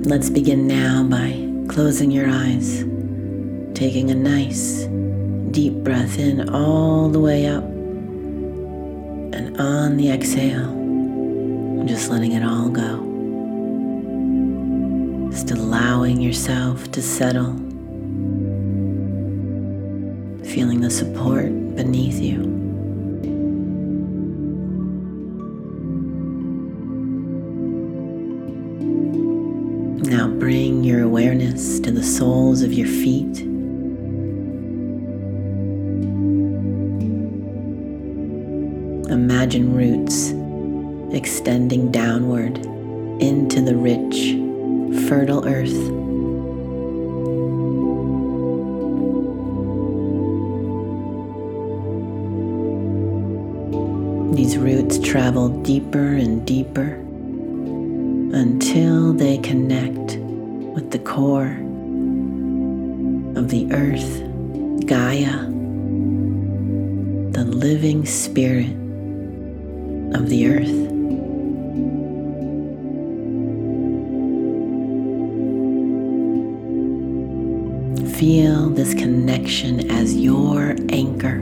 Let's begin now by closing your eyes, taking a nice deep breath in all the way up, and on the exhale, just letting it all go. Just allowing yourself to settle, feeling the support beneath you. Now bring your awareness to the soles of your feet. Imagine roots extending downward into the rich, fertile earth. These roots travel deeper and deeper until they connect with the core of the earth, Gaia, the living spirit of the earth. Feel this connection as your anchor.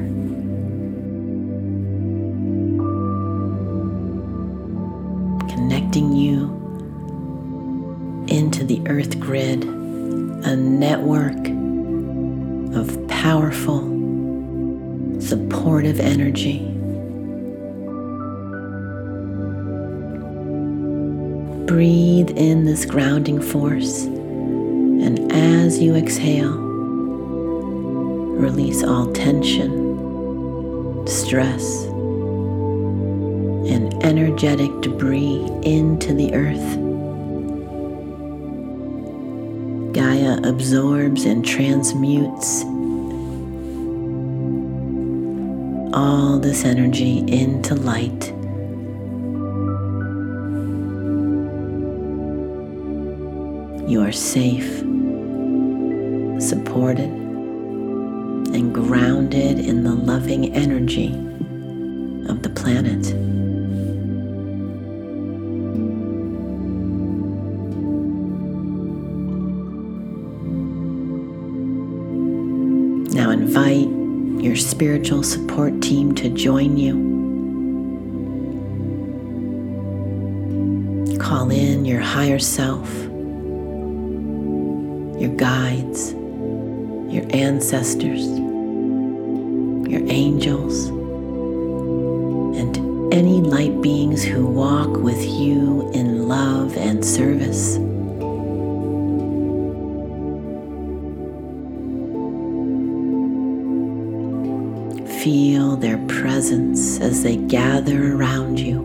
Connecting you into the earth grid, a network of powerful, supportive energy. Breathe in this grounding force, and as you exhale, release all tension, stress, and energetic debris into the earth. Gaia absorbs and transmutes all this energy into light. You are safe, supported, and grounded in the loving energy of the planet. Now invite your spiritual support team to join you. Call in your higher self, your guides, your ancestors, your angels, and any light beings who walk with you in love and service. Feel their presence as they gather around you,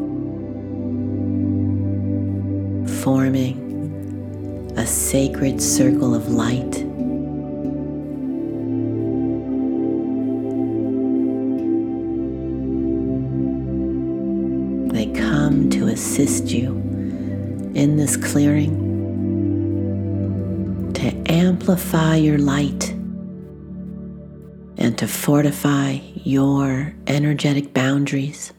forming a sacred circle of light. They come to assist you in this clearing, to amplify your light and to fortify your energetic boundaries.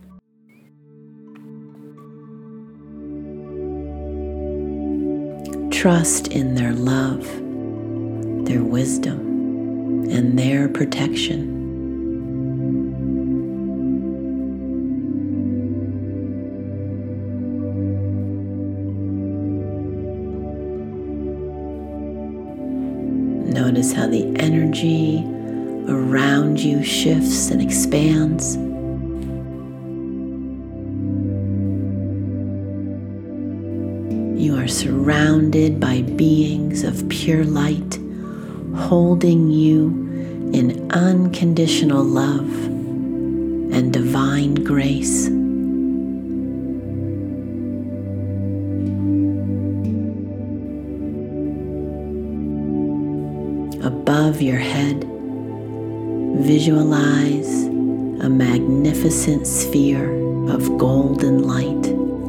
Trust in their love, their wisdom, and their protection. Notice how the energy around you shifts and expands. You are surrounded by beings of pure light, holding you in unconditional love and divine grace. Above your head, visualize a magnificent sphere of golden light.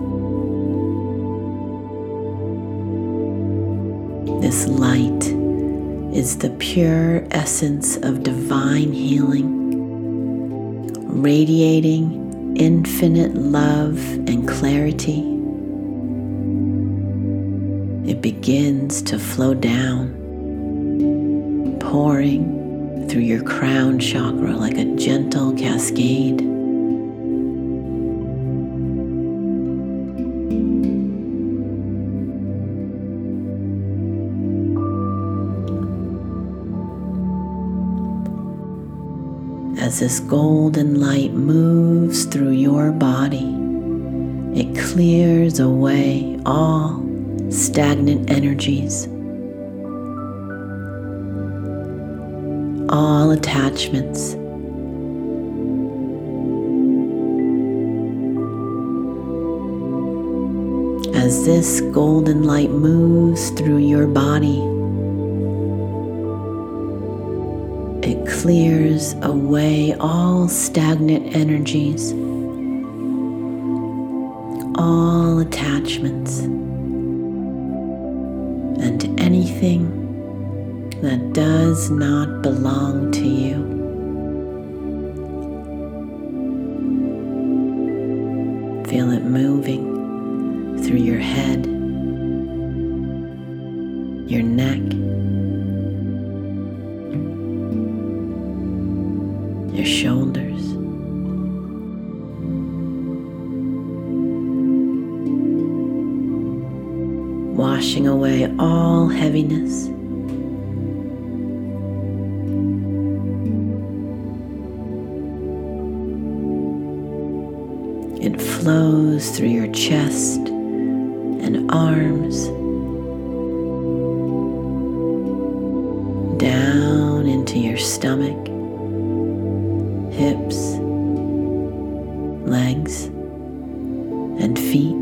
This light is the pure essence of divine healing, radiating infinite love and clarity. it begins to flow down, pouring through your crown chakra like a gentle cascade. As this golden light moves through your body, it clears away all stagnant energies, all attachments, as this golden light moves through your body, it clears away all stagnant energies, all attachments, and anything that does not belong to you. Feel it moving through your head, your neck, your shoulders, washing away all heaviness. It flows through your chest and arms, down into your stomach, hips, legs, and feet.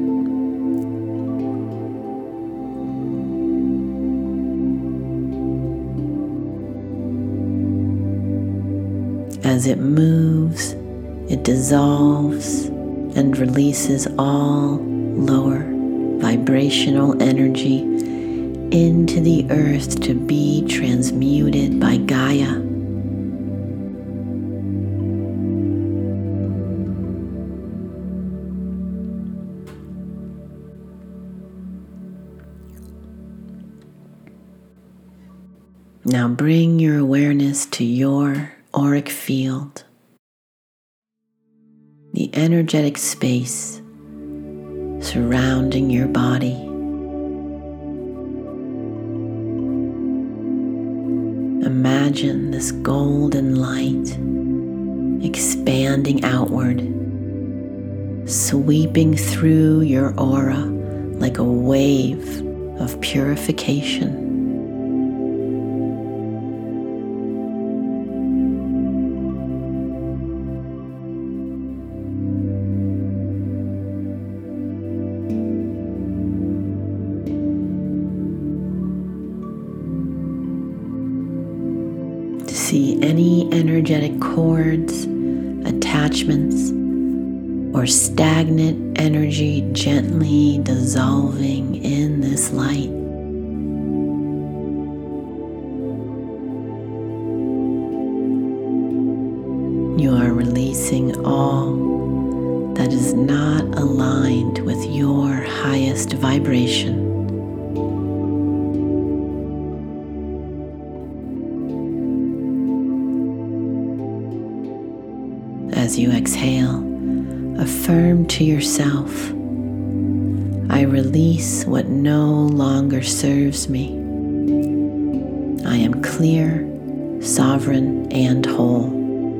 As it moves, it dissolves and releases all lower vibrational energy into the earth to be transmuted by Gaia. Now bring your awareness to your auric field, the energetic space surrounding your body. Imagine this golden light expanding outward, sweeping through your aura like a wave of purification. See any energetic cords, attachments, or stagnant energy gently dissolving in this light. You are releasing all that is not aligned with your highest vibration. As you exhale, affirm to yourself, I release what no longer serves me. I am clear, sovereign, and whole.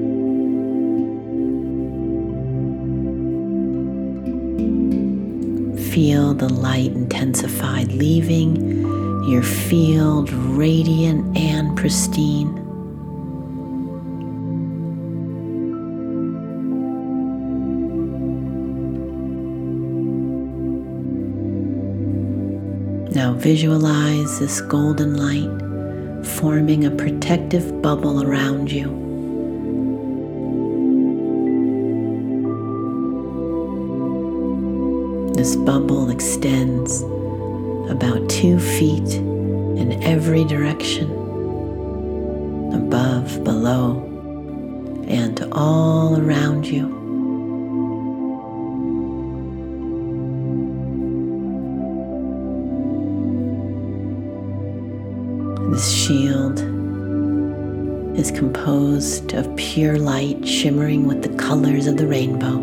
Feel the light intensify, leaving your field radiant and pristine. Now visualize this golden light forming a protective bubble around you. This bubble extends about 2 feet in every direction, above, below, and all around you. This shield is composed of pure light shimmering with the colors of the rainbow.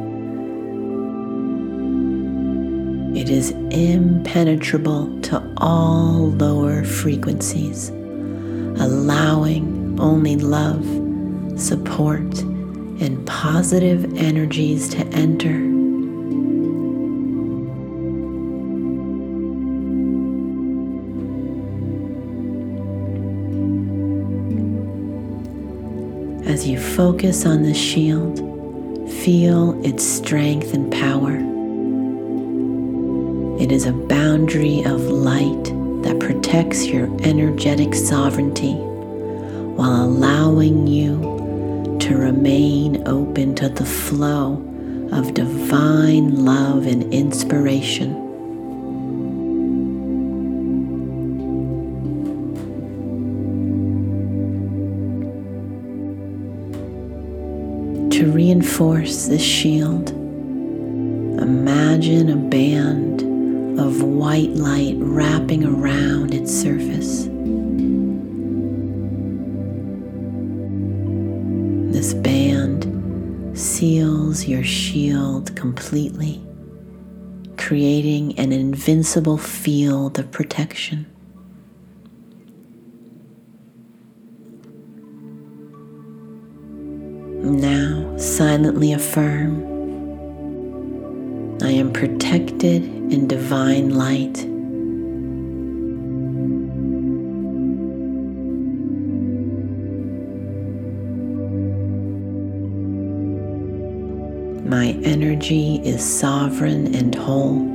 It is impenetrable to all lower frequencies, allowing only love, support, and positive energies to enter. As you focus on this shield, feel its strength and power. It is a boundary of light that protects your energetic sovereignty while allowing you to remain open to the flow of divine love and inspiration. To reinforce this shield, imagine a band of white light wrapping around its surface. This band seals your shield completely, creating an invincible field of protection. Now silently affirm, I am protected in divine light. My energy is sovereign and whole.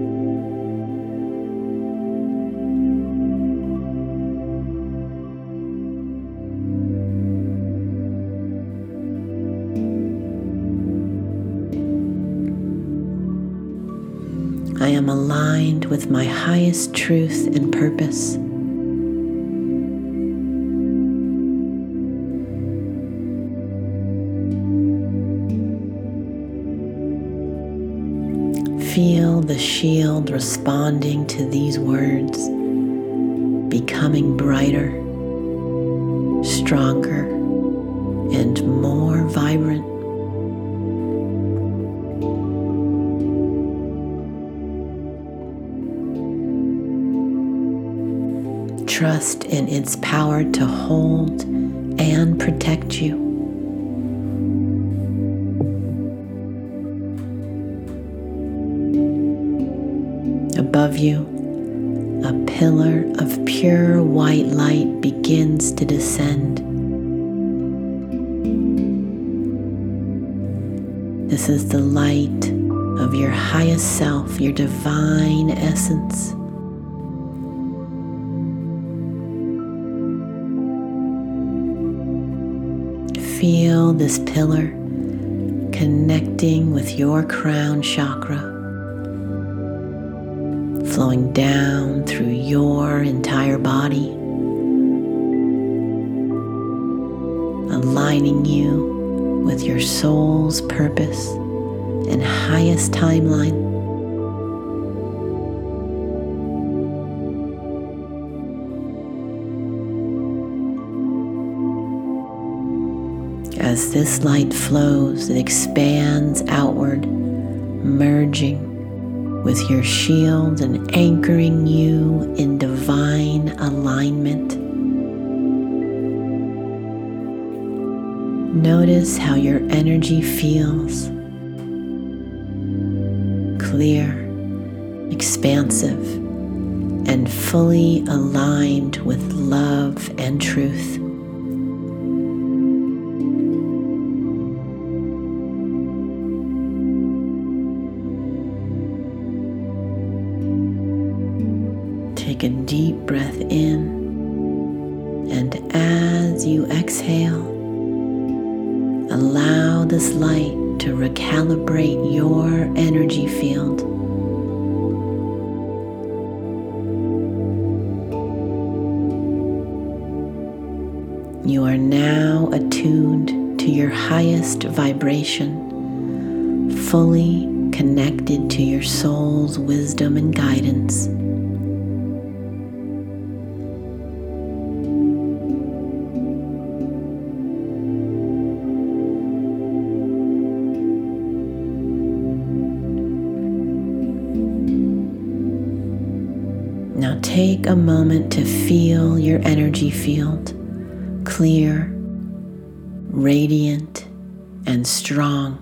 I am aligned with my highest truth and purpose. Feel the shield responding to these words, becoming brighter, stronger, and more vibrant. Trust in its power to hold and protect you. Above you, a pillar of pure white light begins to descend. This is the light of your highest self, your divine essence. Feel this pillar connecting with your crown chakra, flowing down through your entire body, aligning you with your soul's purpose and highest timeline. As this light flows, it expands outward, merging with your shield and anchoring you in divine alignment. Notice how your energy feels. Clear, expansive, and fully aligned with love and truth. Take a deep breath in, and as you exhale, allow this light to recalibrate your energy field. You are now attuned to your highest vibration, fully connected to your soul's wisdom and guidance. take a moment to feel your energy field, clear, radiant, and strong.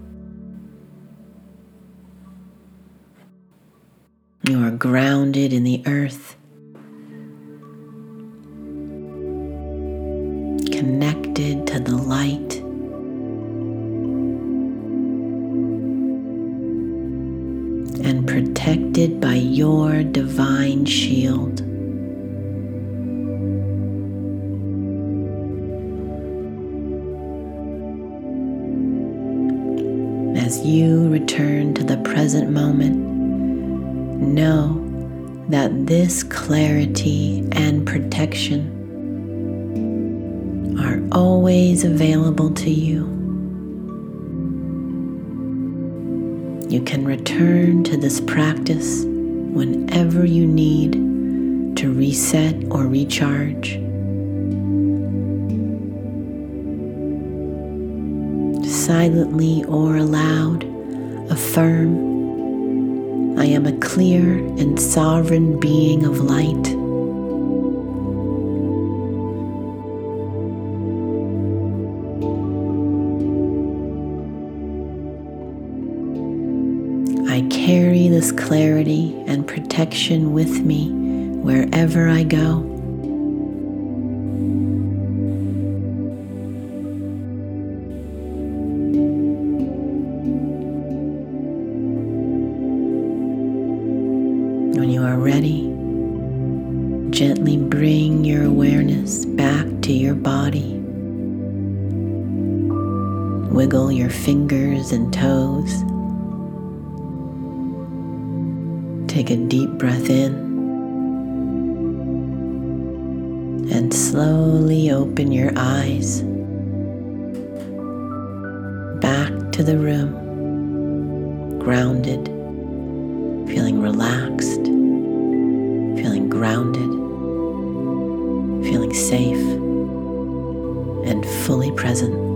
You are grounded in the earth, connected to the light, and protected by your divine shield. As you return to the present moment, know that this clarity and protection are always available to you. You can return to this practice whenever you need to reset or recharge. Silently or aloud, affirm, I am a clear and sovereign being of light. I carry this clarity and protection with me wherever I go. When you are ready, gently bring your awareness back to your body. Wiggle your fingers and toes. Take a deep breath in and slowly open your eyes. Back to the room, grounded, feeling relaxed, feeling grounded, feeling safe, and fully present.